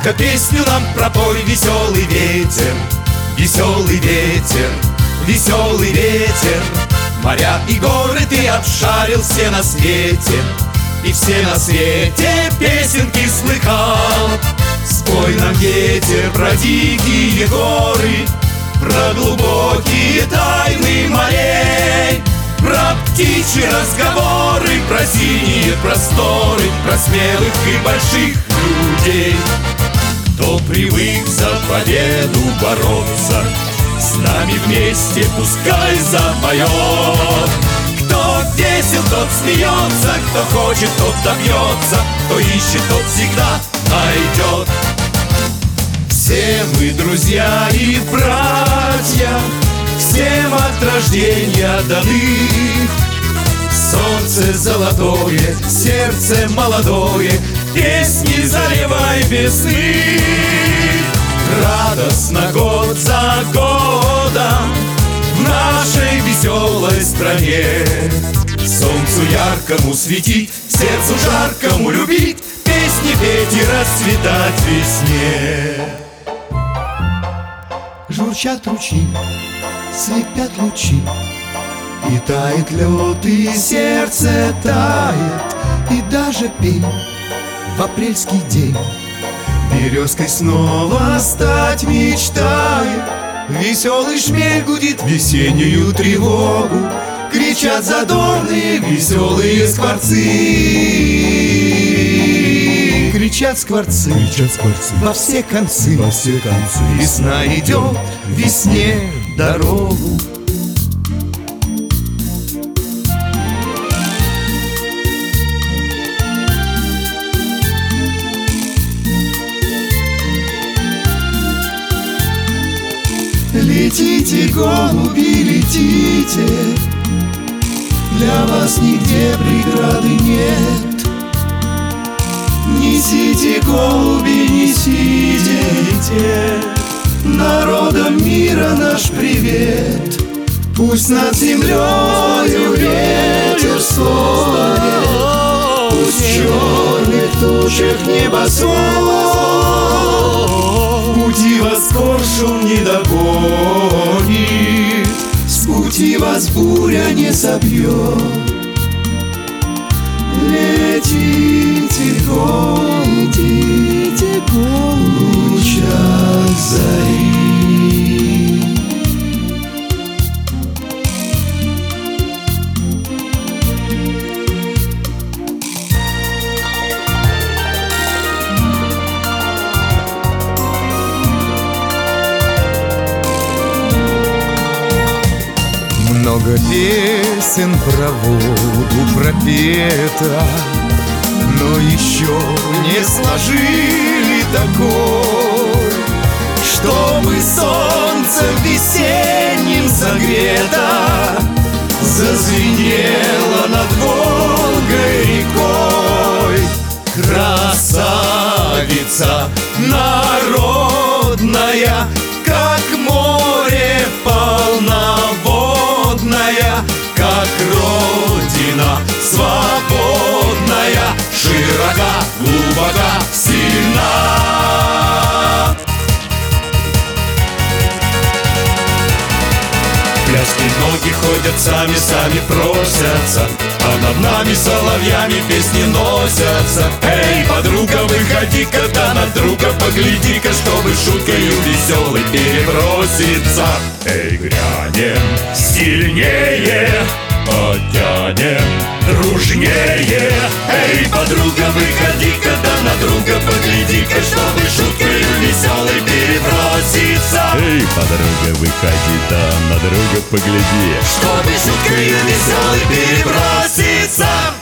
Только песню нам пропой, веселый ветер, веселый ветер, веселый ветер. Моря и горы ты обшарил все на свете, и все на свете песенки слыхал. Спой нам, ветер, про дикие горы, про глубокие тайны морей, про птичьи разговоры, про синие просторы, про смелых и больших людей. Кто привык за победу бороться, с нами вместе пускай запоет. Кто весел, тот смеется, кто хочет, тот добьется, кто ищет, тот всегда найдет. Все мы друзья и братья, всем от рождения даны. Солнце золотое, сердце молодое, песни заливай весны. Радостно год за годом в нашей веселой стране. Солнцу яркому светить, сердцу жаркому любить, песни петь и расцветать весне. Журчат ручьи, слепят лучи, и тает лед, и сердце тает, и даже пень в апрельский день березкой снова стать мечтает. Веселый шмель гудит весеннюю тревогу, кричат задорные веселые скворцы. Кричат скворцы, во все концы, весна идет весне дорогу. Летите, голуби, летите, для вас нигде преграды нет. Несите, голуби, несите, народам мира наш привет. Пусть над землею ветер стонет, пусть в черных тучах небосвод. Пути вас коршун не догонит, с пути вас буря не собьет. Летите, голуби, в лучах зари. Много песен про воду пропета, но еще не сложили такой, чтобы солнцем весенним согрето зазвенело над Волгой рекой. Красавица народная, как море полноводная, как родина свободная, широка, глубока, сильна. Пляски ноги ходят сами, сами просятся, а над нами соловьями песни носятся. Эй, подруга, выходи-ка, да на друга погляди-ка, чтобы шуткою веселой переброситься. Эй, грянем сильнее, потянем дружнее. Эй, подруга, выходи-ка, да на друга погляди-ка, чтобы шуткою веселой переброситься. Эй, подруга, выходи, да на друга погляди, чтобы шуткою веселой переброситься.